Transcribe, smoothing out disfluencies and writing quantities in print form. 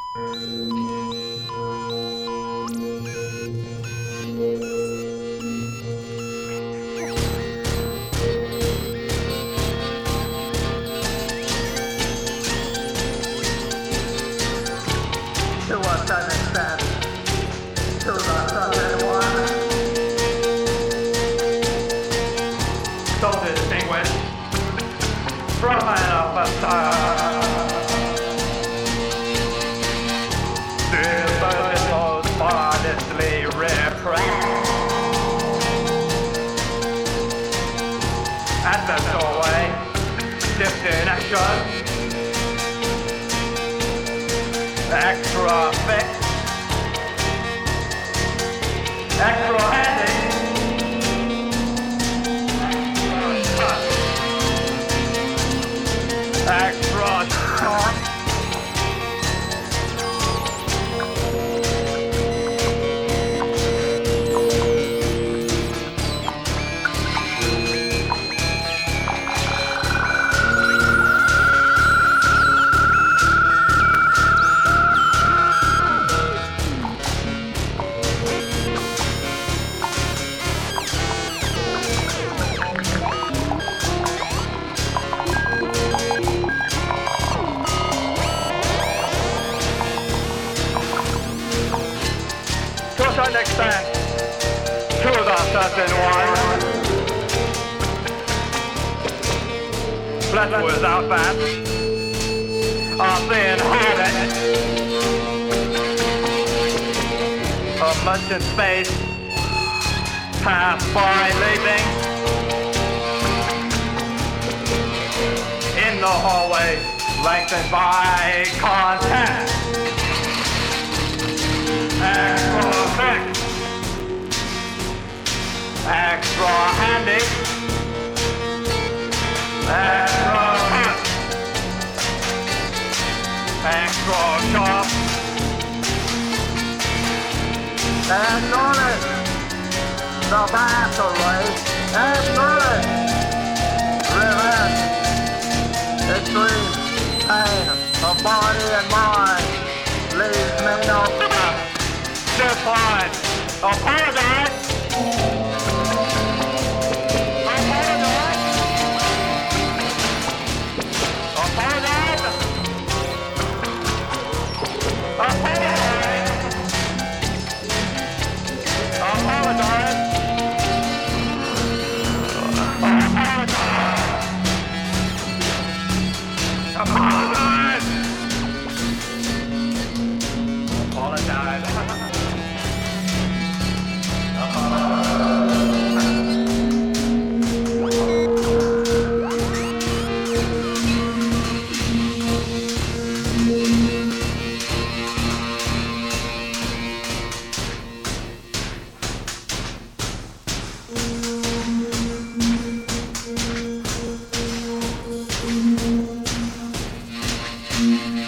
To us understand, to the southern one. So distinguished from an officer. The most modestly repressed. At the doorway, dipped in action. Extra thick, extra handy, extra short, to an extent, to the certain one. Blessed without that, a thin habit, a merchant space, passed by leaping, in the hallway, lengthened by contact. Extra thick, extra handy, extra hot, extra sharp, acknowledge the battle race, acknowledge revenge, extreme pain of body and mind, leaves me no path. Define, apologize. Mm-hmm.